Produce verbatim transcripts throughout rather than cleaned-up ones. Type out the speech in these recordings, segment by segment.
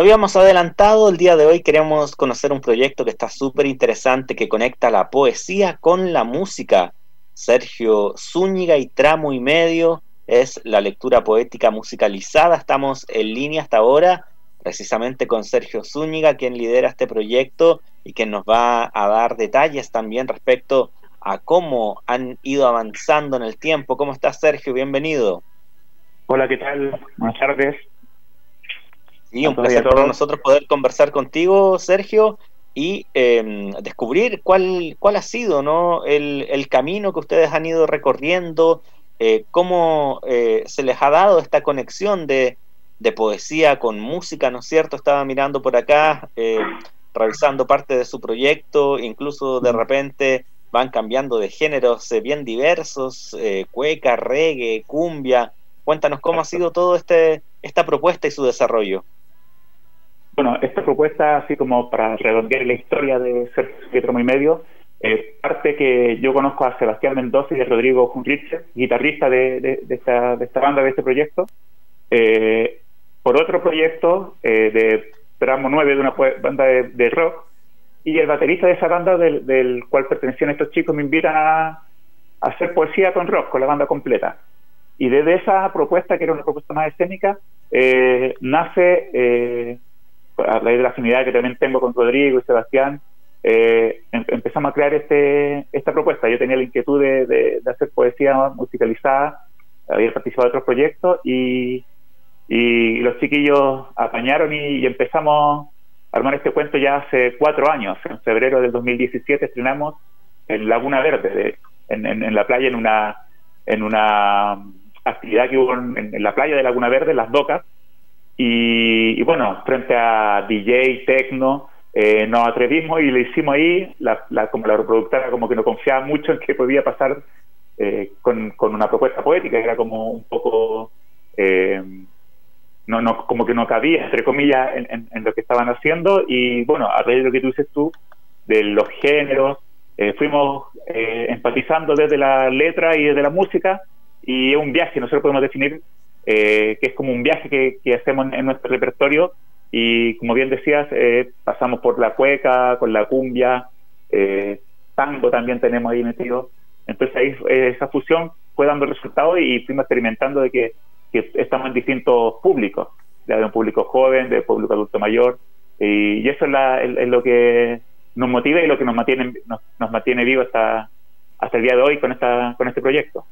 habíamos adelantado, el día de hoy queremos conocer un proyecto que está súper interesante, que conecta la poesía con la música. Sergio Zúñiga y Tramo y Medio es la lectura poética musicalizada. Estamos en línea hasta ahora, precisamente con Sergio Zúñiga, quien lidera este proyecto y quien nos va a dar detalles también respecto a cómo han ido avanzando en el tiempo. ¿Cómo estás, Sergio? Bienvenido. Hola, ¿qué tal? Buenas tardes. Sí, un placer para nosotros poder conversar contigo, Sergio, y eh, descubrir cuál, cuál ha sido, ¿no? el, el camino que ustedes han ido recorriendo, eh, cómo eh, se les ha dado esta conexión de, de poesía con música, ¿no es cierto? Estaba mirando por acá, eh, revisando parte de su proyecto, incluso de repente van cambiando de géneros eh, bien diversos, eh, cueca, reggae, cumbia. Cuéntanos cómo ha sido todo este esta propuesta y su desarrollo. Bueno, esta propuesta, así como para redondear la historia de Sergio Tramo y Medio, eh, parte que yo conozco a Sebastián Mendoza y a Rodrigo Junriche, guitarrista de, de, de, esta, de esta banda, de este proyecto, eh, por otro proyecto eh, de Tramo nueve, de una banda de, de rock, y el baterista de esa banda, del, del cual pertenecían estos chicos, me invitan a, a hacer poesía con rock, con la banda completa. Y desde esa propuesta, que era una propuesta más escénica, eh, nace... Eh, a raíz de la afinidad que también tengo con Rodrigo y Sebastián, eh, em empezamos a crear este esta propuesta. Yo tenía la inquietud de, de, de hacer poesía musicalizada, había participado en otros proyectos, y, y los chiquillos apañaron y, y empezamos a armar este cuento ya hace cuatro años. En febrero del dos mil diecisiete estrenamos en Laguna Verde, de, en, en, en la playa, en una, en una actividad que hubo en, en la playa de Laguna Verde, en Las Docas. Y, y bueno, frente a D J, tecno, eh, nos atrevimos y lo hicimos ahí. La, la, como la reproductora como que no confiaba mucho en que podía pasar eh, con, con una propuesta poética, que era como un poco, eh, no, no, como que no cabía, entre comillas, en, en, en lo que estaban haciendo. Y bueno, a raíz de lo que tú dices tú, de los géneros, eh, fuimos eh, empatizando desde la letra y desde la música, y es un viaje, nosotros podemos definir Eh, que es como un viaje que, que hacemos en, en nuestro repertorio, y como bien decías, eh, pasamos por la cueca, con la cumbia, eh, tango también tenemos ahí metido. Entonces ahí eh, esa fusión fue dando resultados, y fuimos experimentando de que, que estamos en distintos públicos, ya de un público joven, de público adulto mayor, y, y eso es, la, es, es lo que nos motiva y lo que nos mantiene nos, nos mantiene vivos hasta, hasta el día de hoy con, esta, con este proyecto.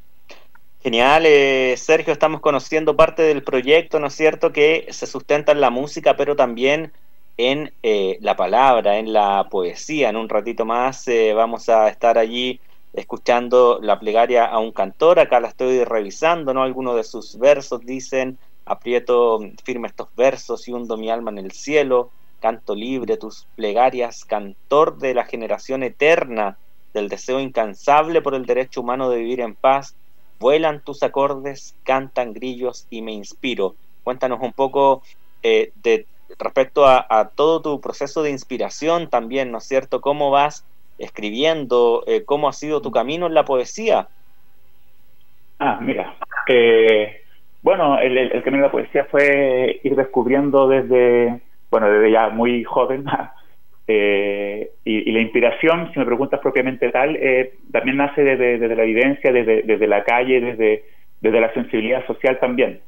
Genial, eh, Sergio, estamos conociendo parte del proyecto, ¿no es cierto?, que se sustenta en la música, pero también en eh, la palabra, en la poesía. En un ratito más eh, vamos a estar allí escuchando la plegaria a un cantor. Acá la estoy revisando, ¿no? Algunos de sus versos dicen: aprieto firme estos versos y hundo mi alma en el cielo, canto libre tus plegarias, cantor de la generación eterna, del deseo incansable por el derecho humano de vivir en paz. Vuelan tus acordes, cantan grillos y me inspiro. Cuéntanos un poco eh, de respecto a, a todo tu proceso de inspiración también, ¿no es cierto? ¿Cómo vas escribiendo? Eh, ¿Cómo ha sido tu camino en la poesía? Ah, mira, eh, bueno, el, el, el camino de la poesía fue ir descubriendo desde, bueno, desde ya muy joven, Eh, y, y la inspiración, si me preguntas propiamente tal, eh, también nace desde, desde la vivencia, desde, desde la calle, desde, desde la sensibilidad social también.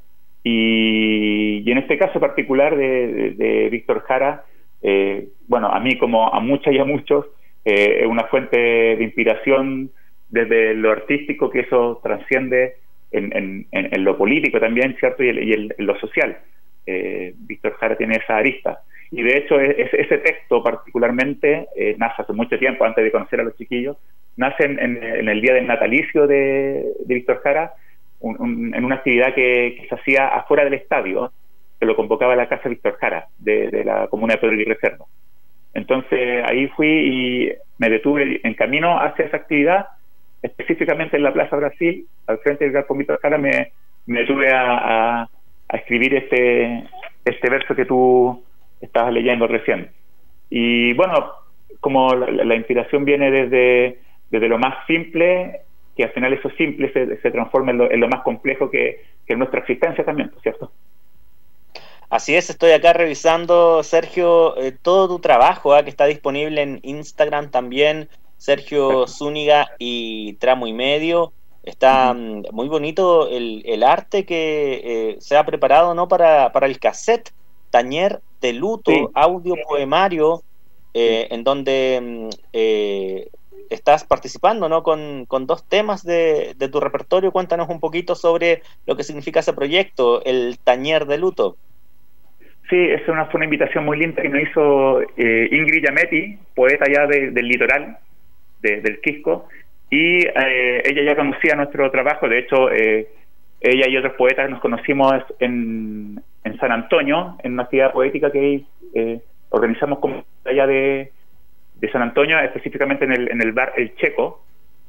Y, y en este caso particular de, de, de Víctor Jara, eh, bueno, a mí como a muchas y a muchos, eh, es una fuente de inspiración desde lo artístico, que eso trasciende en, en, en, en lo político también, ¿cierto? Y, el, y el, en lo social. Eh, Víctor Jara tiene esa arista. Y de hecho es, ese texto particularmente eh, nace hace mucho tiempo, antes de conocer a los chiquillos, nace en, en, en el día del natalicio de, de Víctor Jara, un, un, en una actividad que, que se hacía afuera del estadio, que lo convocaba la Casa Víctor Jara, de, de la comuna de Pedro Aguirre Cerda. Entonces ahí fui y me detuve en camino hacia esa actividad, específicamente en la Plaza Brasil, al frente del Galpón Víctor Jara, me, me detuve a, a, a escribir este, este verso que tú estabas leyendo recién. Y bueno, como la, la inspiración viene desde, desde lo más simple, que al final eso simple se, se transforma en lo, en lo más complejo que, que es nuestra existencia también, ¿cierto? Así es, estoy acá revisando, Sergio, eh, todo tu trabajo, ¿ah? Que está disponible en Instagram también, Sergio Exacto. Zúñiga y Tramo y Medio. Está Ujú. mm, muy bonito el, el arte que eh, se ha preparado, ¿no? Para, para el cassette, Tañer de Luto, Sí, audio poemario, sí. eh, en donde mm, eh, estás participando, ¿no? Con, con dos temas de, de tu repertorio. Cuéntanos un poquito sobre lo que significa ese proyecto, el Tañer de Luto. Sí, es una, fue una invitación muy linda que nos hizo eh, Ingrid Yametti, poeta ya de, del litoral, de, del Quisco, y eh, ella ya conocía nuestro trabajo. De hecho, eh, ella y otros poetas nos conocimos en, en San Antonio, en una actividad poética que eh, organizamos como allá de, de San Antonio, específicamente en el, en el bar El Checo.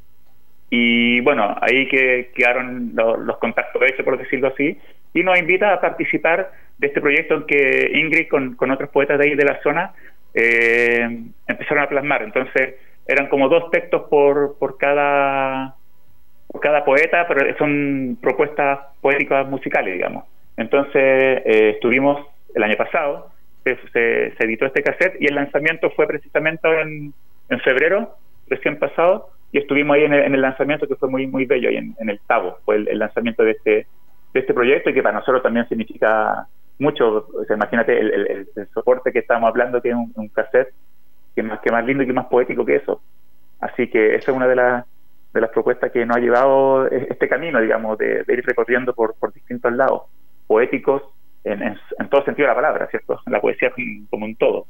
Y bueno, ahí que quedaron los, los contactos hechos, por decirlo así, y nos invita a participar de este proyecto en que Ingrid con, con otros poetas de ahí de la zona eh, empezaron a plasmar. Entonces eran como dos textos por, por cada por cada poeta, pero son propuestas poéticas musicales, digamos. Entonces eh, estuvimos el año pasado, se, se, se editó este cassette y el lanzamiento fue precisamente ahora en, en febrero, recién pasado, y estuvimos ahí en el, en el lanzamiento, que fue muy muy bello, ahí en, en el Tabo, fue el, el lanzamiento de este de este proyecto, y que para nosotros también significa mucho. O sea, imagínate el, el, el soporte que estábamos hablando, que es un, un cassette, que más, que más lindo y que más poético que eso. Así que esa es una de las de las propuestas que nos ha llevado este camino, digamos, de, de ir recorriendo por, por distintos lados, poéticos en, en, en todo sentido de la palabra, ¿cierto? La poesía como un todo.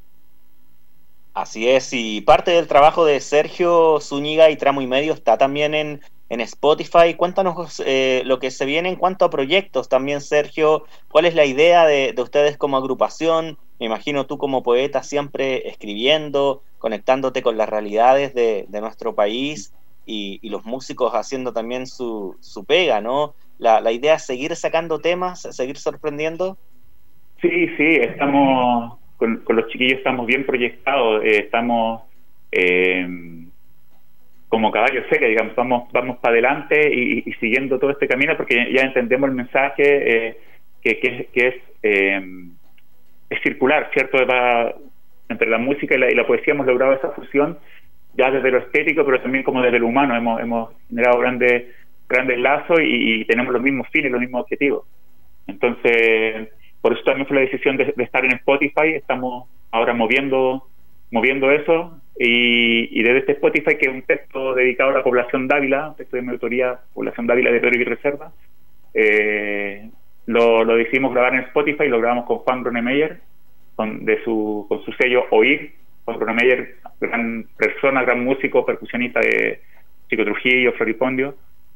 Así es, y parte del trabajo de Sergio Zúñiga y Tramo y Medio está también en, en Spotify. Cuéntanos eh, lo que se viene en cuanto a proyectos también, Sergio. ¿Cuál es la idea de, de ustedes como agrupación? Me imagino tú como poeta siempre escribiendo, conectándote con las realidades de, de nuestro país y, y los músicos haciendo también su, su pega, ¿no? La, la idea es seguir sacando temas, seguir sorprendiendo. Sí, sí, estamos con, con los chiquillos, estamos bien proyectados, eh, estamos eh, como caballo seca, digamos, vamos, vamos para adelante y, y siguiendo todo este camino, porque ya entendemos el mensaje, eh, que, que, que es, eh, es circular, ¿cierto? Va, entre la música y la, y la poesía hemos logrado esa fusión, ya desde lo estético, pero también como desde lo humano, hemos, hemos generado grandes, grandes lazos y, y tenemos los mismos fines, los mismos objetivos. Entonces, por eso también fue la decisión de, de estar en Spotify. Estamos ahora moviendo moviendo eso, y, y desde este Spotify, que es un texto dedicado a la población Dávila, un texto de mi autoría, población Dávila de Pedro y Reserva, eh, lo, lo decidimos grabar en Spotify, y lo grabamos con Juan Gronemeyer, con, de su, con su sello Oír. Juan Gronemeyer, gran persona, gran músico, percusionista de Chico Trujillo, Floripondio,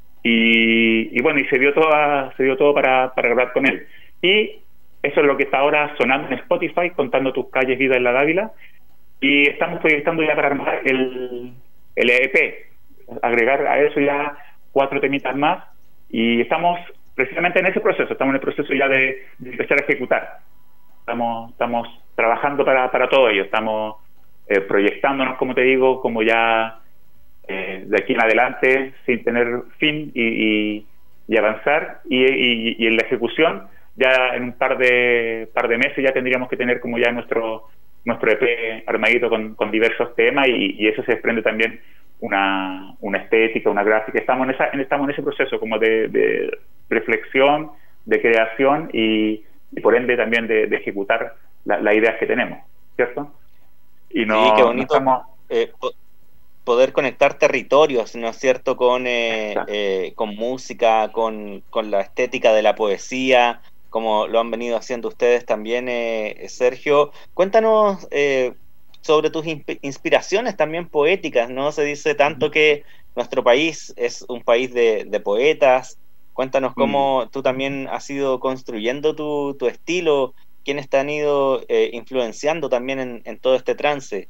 y, y bueno, y se dio todo, se dio todo para, para grabar con él. Y eso es lo que está ahora sonando en Spotify, Contando tus calles, vida en la Dávila, y estamos proyectando ya para armar el, el E P, agregar a eso ya cuatro temitas más, y estamos precisamente en ese proceso, estamos en el proceso ya de, de empezar a ejecutar. Estamos, estamos trabajando para, para todo ello, estamos eh, proyectándonos, como te digo, como ya eh, de aquí en adelante, sin tener fin, y, y, y avanzar, y, y, y en la ejecución, ya en un par de par de meses ya tendríamos que tener como ya nuestro nuestro E P armadito con, con diversos temas, y, y eso se desprende también una, una estética, una gráfica. Estamos en esa estamos en ese proceso como de, de reflexión, de creación, y, y por ende también de, de ejecutar las la ideas que tenemos, ¿cierto? Y Sí, qué no, no bonito estamos... eh, poder conectar territorios, ¿no es cierto?, con, eh, eh, con música, con, con la estética de la poesía, como lo han venido haciendo ustedes también, eh, Sergio. Cuéntanos eh, sobre tus insp- inspiraciones también poéticas, ¿no? Se dice tanto que nuestro país es un país de, de poetas. Cuéntanos Mm. cómo tú también has ido construyendo tu, tu estilo, quiénes te han ido eh, influenciando también en, en todo este trance.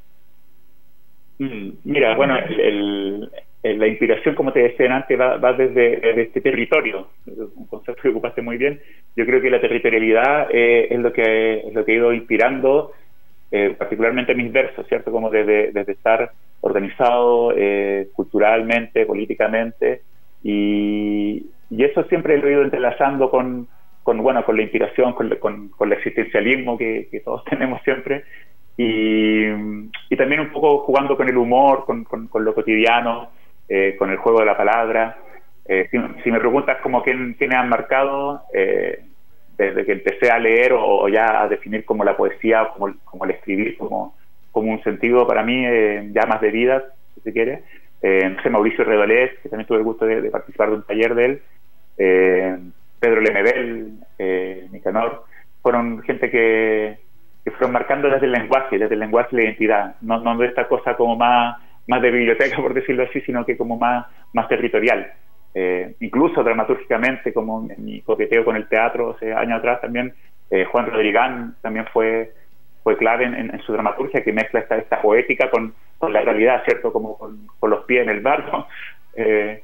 Mm, Mira, bueno, el, el- el- la inspiración, como te decía antes, va, va desde, desde este territorio, un concepto que ocupaste muy bien. Yo creo que la territorialidad eh, es lo que es lo que ha ido inspirando, eh, particularmente mis versos, ¿cierto? Como desde, desde estar organizado eh, culturalmente, políticamente, y, y eso siempre lo he ido entrelazando con, con, bueno, con la inspiración, con, con, con el existencialismo que, que todos tenemos siempre, y, y también un poco jugando con el humor, con, con, con lo cotidiano, eh, con el juego de la palabra. Eh, si, si me preguntas como quién, quiénes han marcado, eh, desde que empecé a leer o, o ya a definir como la poesía, como, como el escribir, como, como un sentido para mí, eh, ya más de vida, si se quiere. Eh, no sé, Mauricio Redolés, que también tuve el gusto de, de participar de un taller de él, eh, Pedro Lemebel, eh, Nicanor, fueron gente que, que fueron marcando desde el lenguaje, desde el lenguaje y la identidad, no, no de esta cosa como más, más de biblioteca, por decirlo así, sino que como más, más territorial. Eh, incluso dramatúrgicamente, como en mi coqueteo con el teatro hace años atrás también, eh, Juan Rodrigán también fue, fue clave en, en, en su dramaturgia, que mezcla esta, esta poética con, con la realidad, ¿cierto? Como con, con los pies en el barro, eh,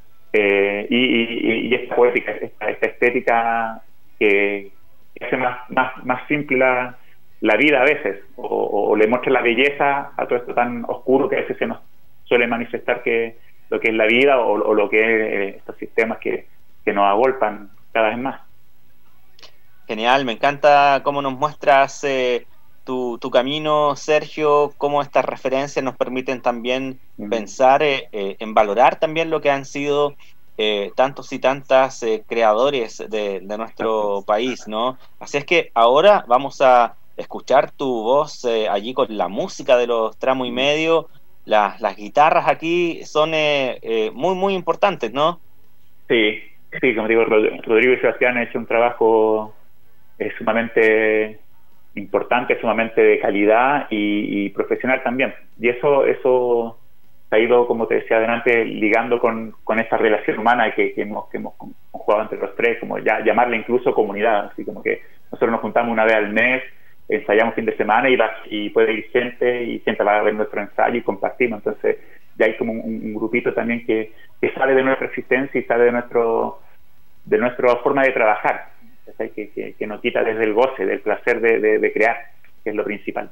eh, y, y, y esta poética, esta, esta estética que hace más, más, más simple la, la vida a veces, o, o le muestra la belleza a todo esto tan oscuro que a veces se nos suele manifestar que lo que es la vida o, o lo que es eh, estos sistemas que, que nos agolpan cada vez más. Genial, me encanta cómo nos muestras eh, tu, tu camino, Sergio, cómo estas referencias nos permiten también mm. pensar eh, eh, en valorar también lo que han sido eh, tantos y tantas eh, creadores de, de nuestro Exacto. país, ¿no? Así es que ahora vamos a escuchar tu voz eh, allí con la música de los Tramo y Medio. Las, las guitarras aquí son eh, eh, muy, muy importantes, ¿no? Sí, sí, como digo, Rodrigo y Sebastián han hecho un trabajo eh, sumamente importante, sumamente de calidad y, y profesional también. Y eso eso se ha ido, como te decía adelante, ligando con, con esta relación humana que, que hemos, que hemos jugado entre los tres, como ya llamarla incluso comunidad, así como que nosotros nos juntamos una vez al mes, ensayamos fin de semana y, va, y puede ir gente y gente va a ver nuestro ensayo y compartimos. Entonces ya hay como un, un grupito también que, que sale de nuestra existencia y sale de nuestro de nuestra forma de trabajar, o sea, que, que, que nos quita desde el goce, del placer de, de, de crear, que es lo principal.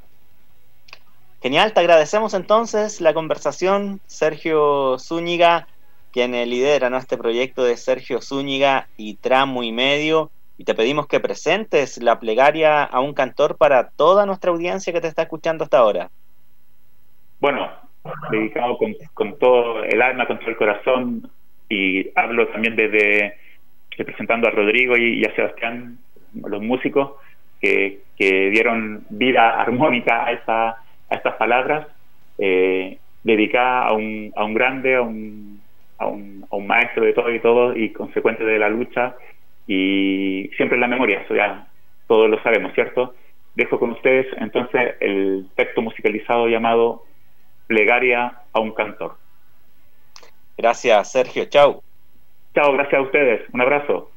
Genial, te agradecemos entonces la conversación, Sergio Zúñiga, quien lidera, ¿no?, este proyecto de Sergio Zúñiga y Tramo y Medio. Y te pedimos que presentes la plegaria a un cantor para toda nuestra audiencia que te está escuchando hasta ahora. Bueno, dedicado con, con todo el alma, con todo el corazón, y hablo también desde representando a Rodrigo y, y a Sebastián, los músicos, que, que dieron vida armónica a, esa, a estas palabras, eh, dedicada a un, a un grande, a un, a, un, a un maestro de todo y todo, y consecuente de la lucha, y siempre en la memoria, eso ya todos lo sabemos, ¿cierto? Dejo con ustedes entonces el texto musicalizado llamado Plegaria a un cantor. Gracias, Sergio. Chau. Chao, gracias a ustedes. Un abrazo.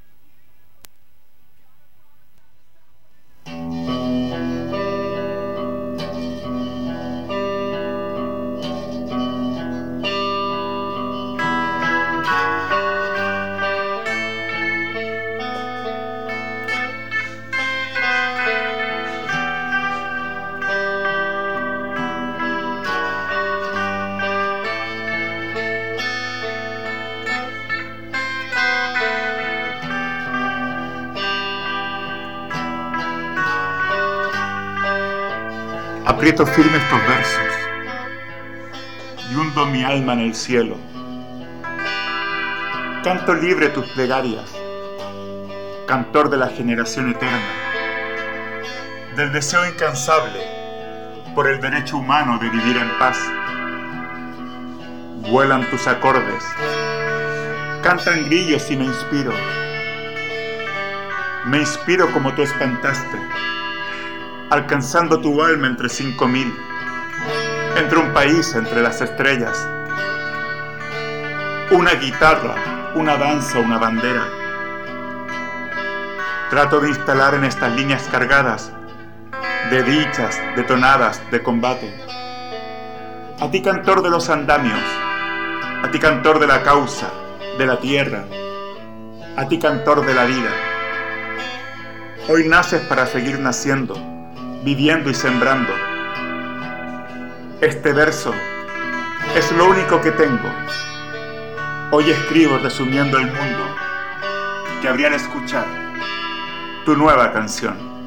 Aprieto firme estos versos y hundo mi alma en el cielo. Canto libre tus plegarias, cantor de la generación eterna, del deseo incansable por el derecho humano de vivir en paz. Vuelan tus acordes, cantan grillos y me inspiro. Me inspiro como tú espantaste, alcanzando tu alma entre cinco mil, entre un país, entre las estrellas. Una guitarra, una danza, una bandera. Trato de instalar en estas líneas cargadas de dichas, de tonadas, de combate. A ti, cantor de los andamios, a ti, cantor de la causa, de la tierra, a ti, cantor de la vida. Hoy naces para seguir naciendo, viviendo y sembrando. Este verso es lo único que tengo. Hoy escribo resumiendo el mundo que habrían escuchar tu nueva canción.